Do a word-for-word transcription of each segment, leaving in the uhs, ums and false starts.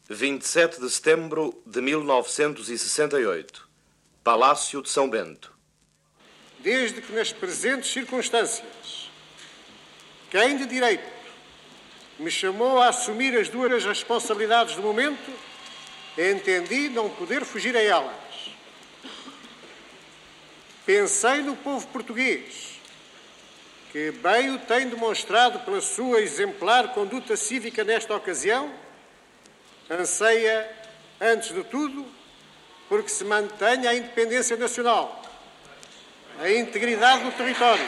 vinte e sete de setembro de mil novecentos e sessenta e oito. Palácio de São Bento. Desde que nas presentes circunstâncias, quem de direito me chamou a assumir as duras responsabilidades do momento, entendi não poder fugir a elas. Pensei no povo português, que bem o tem demonstrado pela sua exemplar conduta cívica nesta ocasião, anseia, antes de tudo, porque se mantenha a independência nacional, a integridade do território.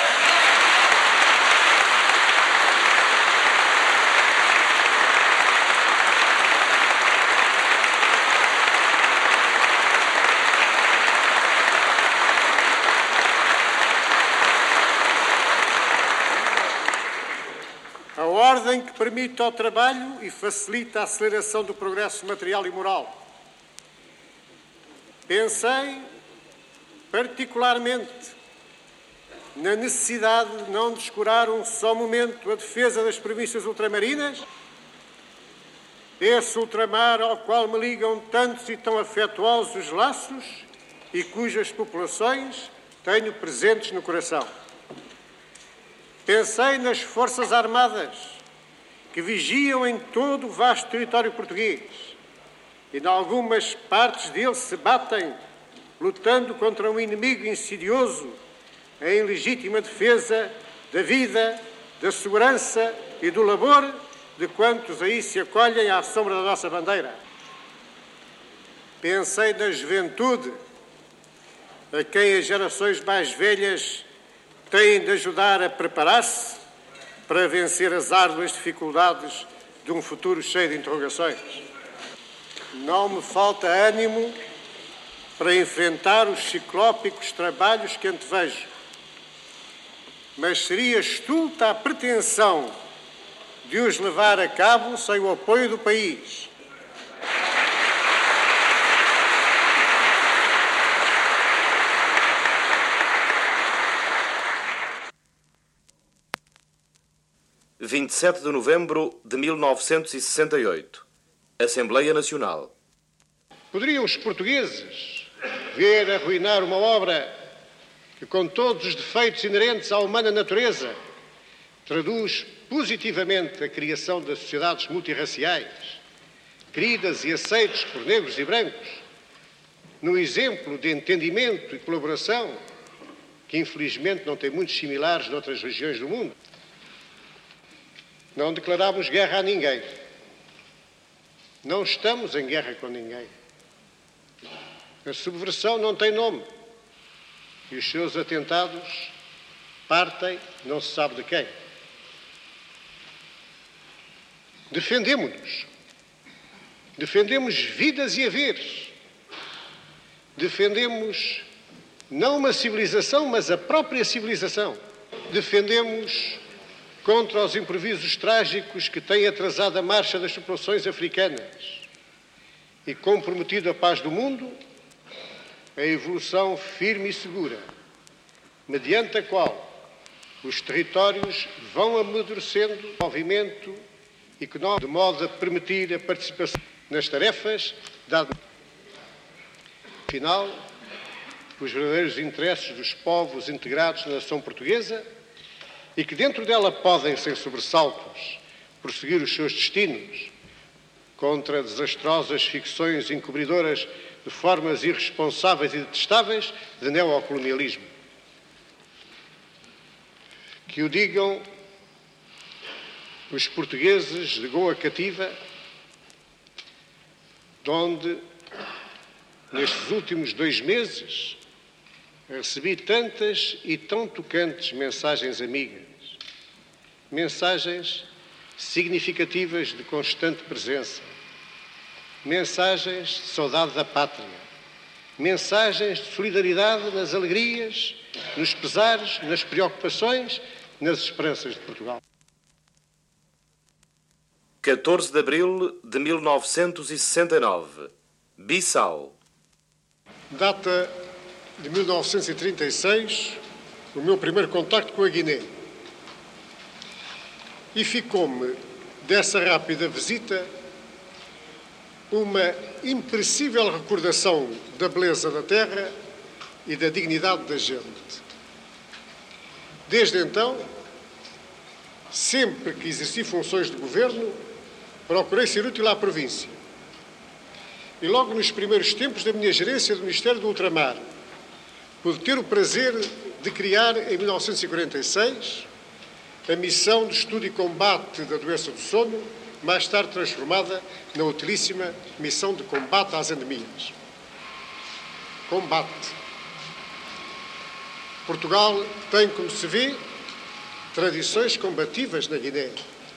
A ordem que permite ao trabalho e facilita a aceleração do progresso material e moral. Pensei, particularmente, na necessidade de não descurar um só momento a defesa das províncias ultramarinas, esse ultramar ao qual me ligam tantos e tão afetuosos laços e cujas populações tenho presentes no coração. Pensei nas Forças Armadas, que vigiam em todo o vasto território português e, em algumas partes dele, se batem, lutando contra um inimigo insidioso, em legítima defesa da vida, da segurança e do labor de quantos aí se acolhem à sombra da nossa bandeira. Pensei na juventude, a quem as gerações mais velhas têm de ajudar a preparar-se para vencer as árduas dificuldades de um futuro cheio de interrogações. Não me falta ânimo para enfrentar os ciclópicos trabalhos que antevejo, mas seria estulta a pretensão de os levar a cabo sem o apoio do país. vinte e sete de novembro de mil novecentos e sessenta e oito. Assembleia Nacional. Poderiam os portugueses ver arruinar uma obra que, com todos os defeitos inerentes à humana natureza, traduz positivamente a criação das sociedades multirraciais, queridas e aceitas por negros e brancos, no exemplo de entendimento e colaboração que, infelizmente, não tem muitos similares noutras regiões do mundo? Não declaramos guerra a ninguém. Não estamos em guerra com ninguém. A subversão não tem nome. E os seus atentados partem não se sabe de quem. Defendemo-nos. Defendemos vidas e haveres. Defendemos não uma civilização, mas a própria civilização. Defendemos contra os imprevistos trágicos que têm atrasado a marcha das populações africanas e comprometido a paz do mundo, a evolução firme e segura, mediante a qual os territórios vão amadurecendo o movimento económico, de modo a permitir a participação nas tarefas da final, os verdadeiros interesses dos povos integrados na nação portuguesa, e que dentro dela podem, sem sobressaltos, prosseguir os seus destinos contra desastrosas ficções encobridoras de formas irresponsáveis e detestáveis de neocolonialismo. Que o digam os portugueses de Goa Cativa, de onde, nestes últimos dois meses, recebi tantas e tão tocantes mensagens amigas, mensagens significativas de constante presença, mensagens de saudade da pátria, mensagens de solidariedade nas alegrias, nos pesares, nas preocupações, nas esperanças de Portugal. catorze de abril de mil novecentos e sessenta e nove. Bissau. Data de mil novecentos e trinta e seis, o meu primeiro contacto com a Guiné. E ficou-me, dessa rápida visita, uma imperecível recordação da beleza da terra e da dignidade da gente. Desde então, sempre que exerci funções de governo, procurei ser útil à província. E logo nos primeiros tempos da minha gerência do Ministério do Ultramar, pude ter o prazer de criar, em mil novecentos e quarenta e seis, a Missão de Estudo e Combate da Doença do Sono, mais tarde transformada na utilíssima Missão de Combate às Endemias. Combate. Portugal tem, como se vê, tradições combativas na Guiné.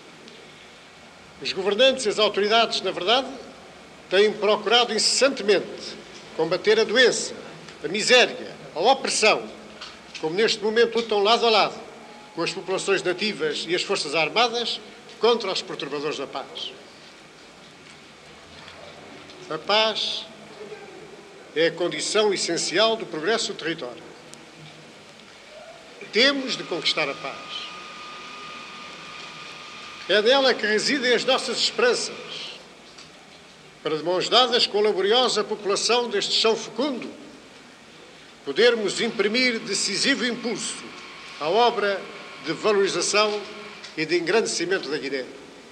Os governantes e as autoridades, na verdade, têm procurado incessantemente combater a doença, a miséria, a opressão, como neste momento lutam lado a lado com as populações nativas e as forças armadas contra os perturbadores da paz. A paz é a condição essencial do progresso do território. Temos de conquistar a paz. É nela que residem as nossas esperanças, para, de mãos dadas com a laboriosa população deste chão fecundo, podermos imprimir decisivo impulso à obra de valorização e de engrandecimento da Guiné.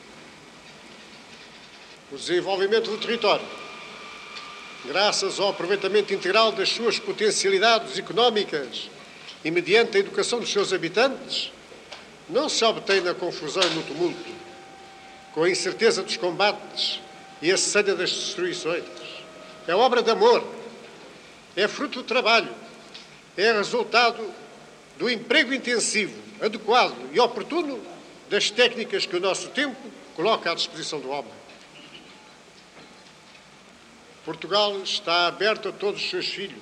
O desenvolvimento do território, graças ao aproveitamento integral das suas potencialidades económicas e mediante a educação dos seus habitantes, não se obtém na confusão e no tumulto, com a incerteza dos combates e a cena das destruições. É obra de amor, é fruto do trabalho, é resultado do emprego intensivo, adequado e oportuno das técnicas que o nosso tempo coloca à disposição do homem. Portugal está aberto a todos os seus filhos,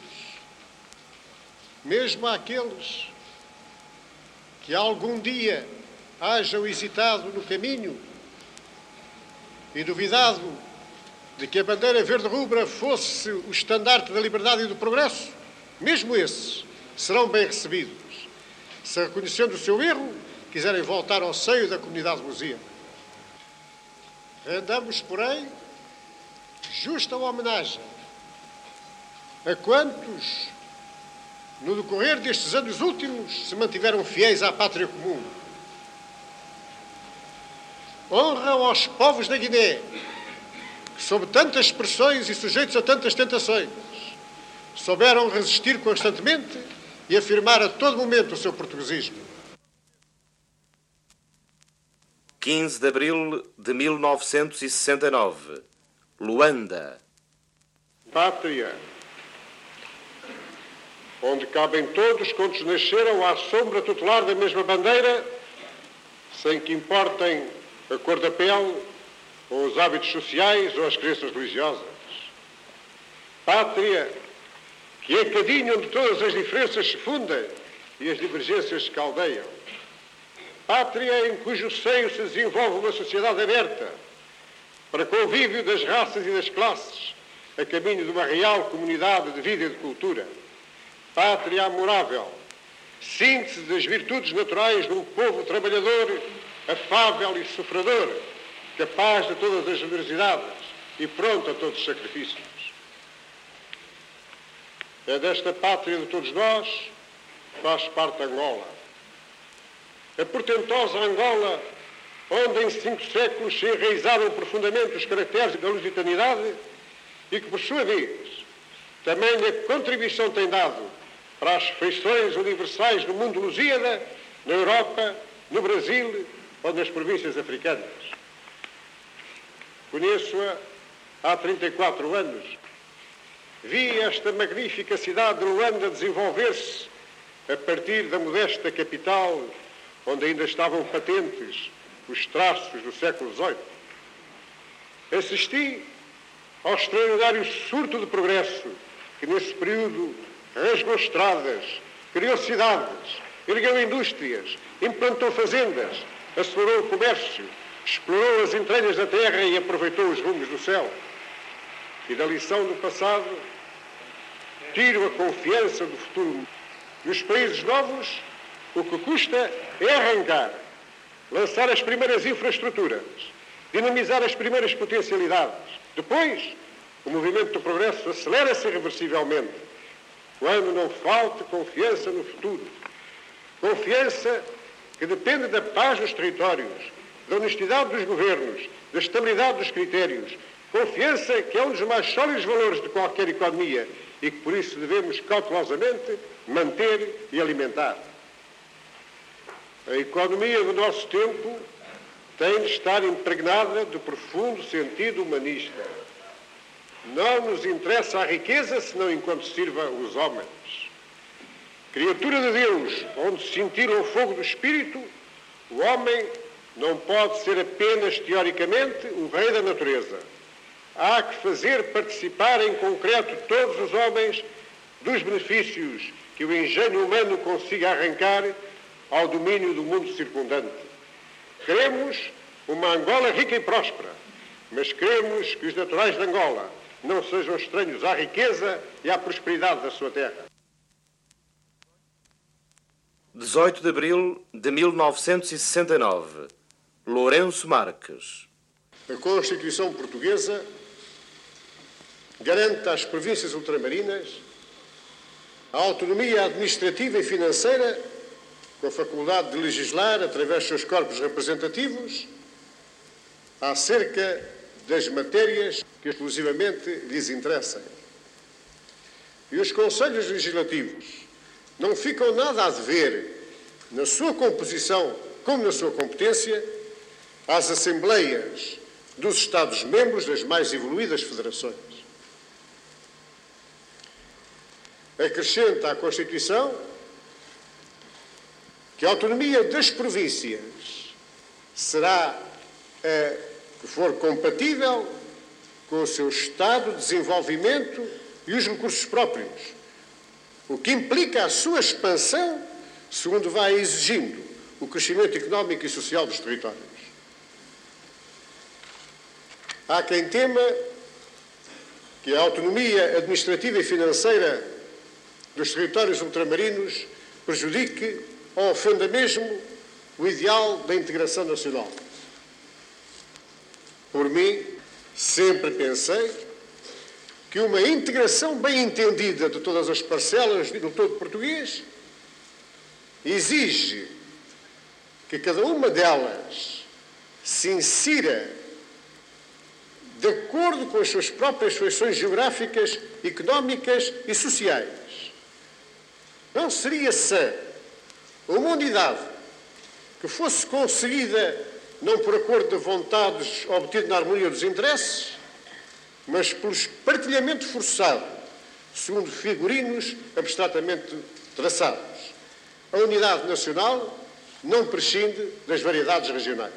mesmo àqueles que algum dia hajam hesitado no caminho e duvidado de que a bandeira verde-rubra fosse o estandarte da liberdade e do progresso, mesmo esses serão bem recebidos, se, reconhecendo o seu erro, quiserem voltar ao seio da comunidade lusíada. Rendamos, porém, justa homenagem a quantos, no decorrer destes anos últimos, se mantiveram fiéis à pátria comum. Honra aos povos da Guiné, que, sob tantas pressões e sujeitos a tantas tentações, souberam resistir constantemente e afirmar a todo momento o seu portuguesismo. quinze de abril de mil novecentos e sessenta e nove. Luanda. Pátria, onde cabem todos quantos nasceram à sombra tutelar da mesma bandeira, sem que importem a cor da pele, ou os hábitos sociais, ou as crenças religiosas. Pátria, que é cadinho onde todas as diferenças se fundem e as divergências se caldeiam. Pátria em cujo seio se desenvolve uma sociedade aberta para convívio das raças e das classes, a caminho de uma real comunidade de vida e de cultura. Pátria amorável, síntese das virtudes naturais de um povo trabalhador, afável e sofredor, capaz de todas as generosidades e pronto a todos os sacrifícios. É desta pátria de todos nós que faz parte Angola. A portentosa Angola, onde em cinco séculos se enraizaram profundamente os caracteres da lusitanidade e que, por sua vez, também a contribuição tem dado para as feições universais do mundo lusíada, na Europa, no Brasil ou nas províncias africanas. Conheço-a há trinta e quatro anos. Vi esta magnífica cidade de Luanda desenvolver-se a partir da modesta capital, onde ainda estavam patentes os traços do século dezoito. Assisti ao extraordinário surto de progresso que, nesse período, rasgou estradas, criou cidades, ergueu indústrias, implantou fazendas, acelerou o comércio, explorou as entranhas da terra e aproveitou os rumos do céu. E da lição do passado, tiro a confiança do futuro. E os países novos, o que custa é arrancar, lançar as primeiras infraestruturas, dinamizar as primeiras potencialidades, Depois, o movimento do progresso acelera-se irreversivelmente, quando não falte confiança no futuro. Confiança que depende da paz dos territórios, da honestidade dos governos, da estabilidade dos critérios. Confiança que é um dos mais sólidos valores de qualquer economia e que, por isso, devemos cautelosamente manter e alimentar. A economia do nosso tempo tem de estar impregnada de profundo sentido humanista. Não nos interessa a riqueza, senão enquanto sirva os homens. Criatura de Deus, onde se cintila o fogo do Espírito, o homem não pode ser apenas, teoricamente, o rei da natureza. Há que fazer participar em concreto todos os homens dos benefícios que o engenho humano consiga arrancar ao domínio do mundo circundante. Queremos uma Angola rica e próspera, mas queremos que os naturais de Angola não sejam estranhos à riqueza e à prosperidade da sua terra. dezoito de abril de mil novecentos e sessenta e nove. Lourenço Marques. A Constituição Portuguesa garante às províncias ultramarinas a autonomia administrativa e financeira com a faculdade de legislar através dos seus corpos representativos acerca das matérias que exclusivamente lhes interessem. E os conselhos legislativos não ficam nada a dever, na sua composição como na sua competência, às assembleias dos Estados-membros das mais evoluídas federações. Acrescenta à Constituição que a autonomia das províncias será a que for compatível com o seu estado de desenvolvimento e os recursos próprios, o que implica a sua expansão segundo vai exigindo o crescimento económico e social dos territórios. Há quem tema que a autonomia administrativa e financeira dos territórios ultramarinos prejudique ou ofenda mesmo o ideal da integração nacional. Por mim, sempre pensei que uma integração bem entendida de todas as parcelas do todo português exige que cada uma delas se insira de acordo com as suas próprias feições geográficas, económicas e sociais. Não seria sã uma unidade que fosse conseguida não por acordo de vontades obtido na harmonia dos interesses, mas pelo partilhamento forçado, segundo figurinos abstratamente traçados. A unidade nacional não prescinde das variedades regionais.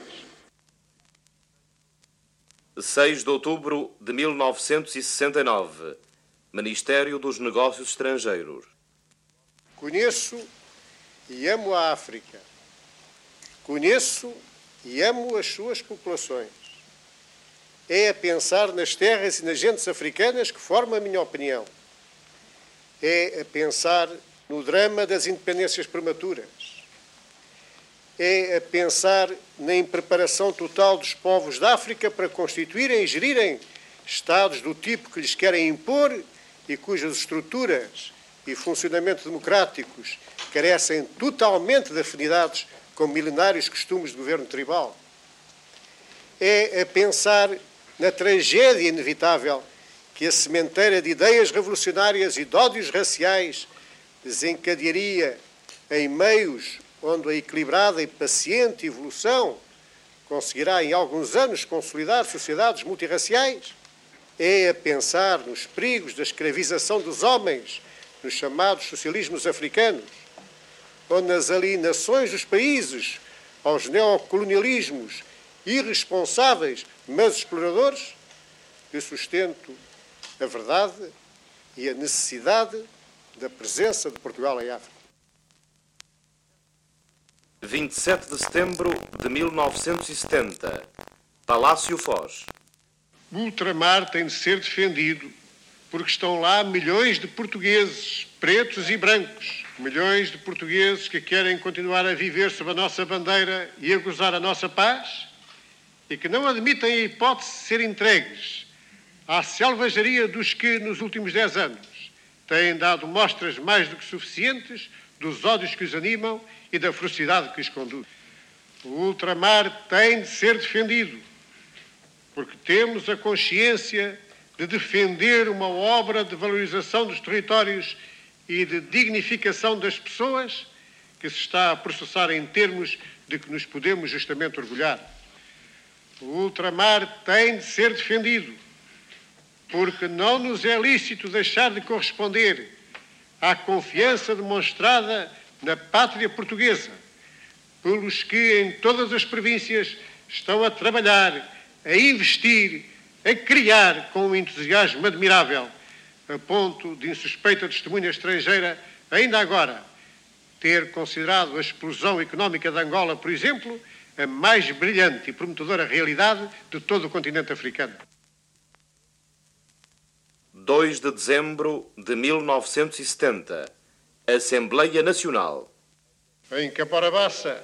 seis de outubro de mil novecentos e sessenta e nove. Ministério dos Negócios Estrangeiros. Conheço e amo a África. Conheço e amo as suas populações. É a pensar nas terras e nas gentes africanas que forma a minha opinião. É a pensar no drama das independências prematuras. É a pensar na impreparação total dos povos da África para constituírem e gerirem Estados do tipo que lhes querem impor e cujas estruturas e funcionamento democráticos carecem totalmente de afinidades com milenários costumes de governo tribal. É a pensar na tragédia inevitável que a sementeira de ideias revolucionárias e de ódios raciais desencadearia em meios onde a equilibrada e paciente evolução conseguirá em alguns anos consolidar sociedades multirraciais. É a pensar nos perigos da escravização dos homens nos chamados socialismos africanos, ou nas alienações dos países aos neocolonialismos irresponsáveis, mas exploradores, que sustento a verdade e a necessidade da presença de Portugal em África. vinte e sete de setembro de mil novecentos e setenta. Palácio Foz. O ultramar tem de ser defendido porque estão lá milhões de portugueses, pretos e brancos, milhões de portugueses que querem continuar a viver sob a nossa bandeira e a gozar a nossa paz e que não admitem a hipótese de ser entregues à selvageria dos que, nos últimos dez anos, têm dado mostras mais do que suficientes dos ódios que os animam e da ferocidade que os conduz. O ultramar tem de ser defendido, porque temos a consciência de defender uma obra de valorização dos territórios e de dignificação das pessoas que se está a processar em termos de que nos podemos justamente orgulhar. O ultramar tem de ser defendido, porque não nos é lícito deixar de corresponder à confiança demonstrada na pátria portuguesa, pelos que em todas as províncias estão a trabalhar, a investir, a criar com um entusiasmo admirável, a ponto de insuspeita testemunha estrangeira, ainda agora, ter considerado a explosão económica de Angola, por exemplo, a mais brilhante e prometedora realidade de todo o continente africano. dois de dezembro de mil novecentos e setenta. Assembleia Nacional. Em Caporabaça,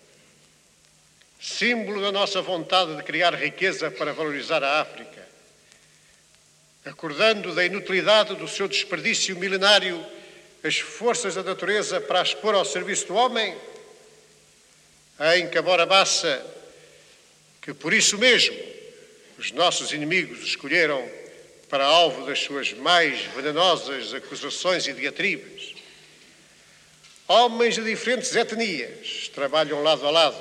símbolo da nossa vontade de criar riqueza para valorizar a África, acordando da inutilidade do seu desperdício milenário as forças da natureza para as pôr ao serviço do homem, em Caporabaça, que por isso mesmo os nossos inimigos escolheram para alvo das suas mais venenosas acusações e diatribes. Homens de diferentes etnias trabalham lado a lado,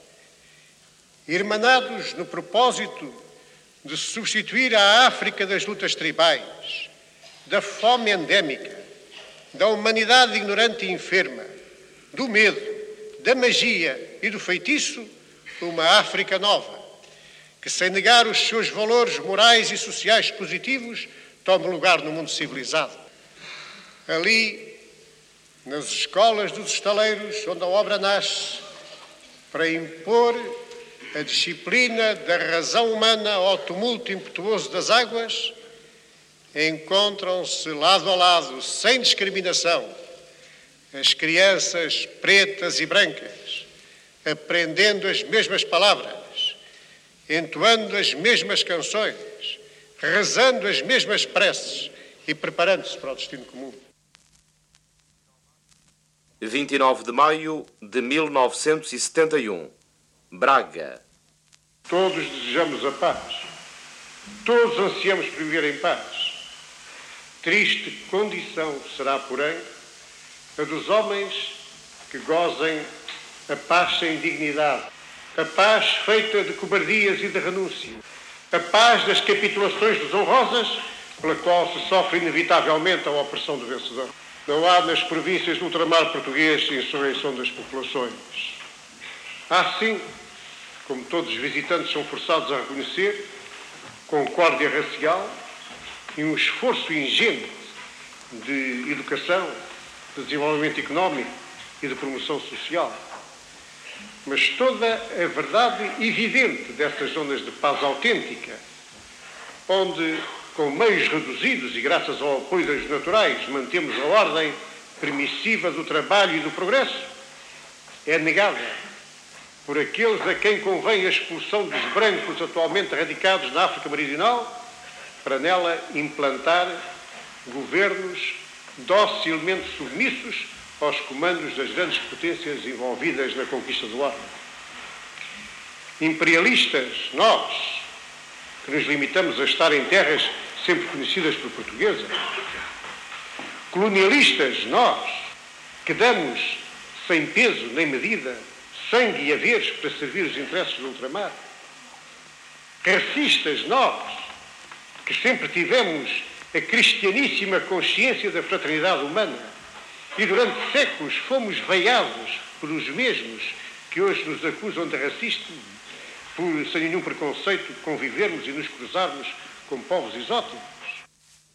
irmanados no propósito de substituir a África das lutas tribais, da fome endémica, da humanidade ignorante e enferma, do medo, da magia e do feitiço, uma África nova, que, sem negar os seus valores morais e sociais positivos, tome lugar no mundo civilizado. Ali, nas escolas dos estaleiros, onde a obra nasce, para impor a disciplina da razão humana ao tumulto impetuoso das águas, encontram-se lado a lado, sem discriminação, as crianças pretas e brancas, aprendendo as mesmas palavras, entoando as mesmas canções, rezando as mesmas preces e preparando-se para o destino comum. vinte e nove de maio de mil novecentos e setenta e um. Braga. Todos desejamos a paz. Todos ansiamos por viver em paz. Triste condição será, porém, a dos homens que gozem a paz sem dignidade, a paz feita de cobardias e de renúncia, a paz das capitulações desonrosas, pela qual se sofre inevitavelmente a opressão do vencedor. Não há nas províncias do ultramar português insurreição das populações. Há sim, como todos os visitantes são forçados a reconhecer, concórdia racial e um esforço ingente de educação, de desenvolvimento económico e de promoção social. Mas toda a verdade evidente dessas zonas de paz autêntica, onde, com meios reduzidos e graças ao apoio das naturais, mantemos a ordem permissiva do trabalho e do progresso, é negada por aqueles a quem convém a expulsão dos brancos atualmente radicados na África Meridional, para nela implantar governos docilmente submissos aos comandos das grandes potências envolvidas na conquista do orbe. Imperialistas, nós, que nos limitamos a estar em terras sempre conhecidas por portuguesas. Colonialistas, nós, que damos, sem peso nem medida, sangue e haveres para servir os interesses do ultramar. Racistas, nós, que sempre tivemos a cristianíssima consciência da fraternidade humana e durante séculos fomos veiados pelos mesmos que hoje nos acusam de racistas, por, sem nenhum preconceito, convivermos e nos cruzarmos com povos exóticos.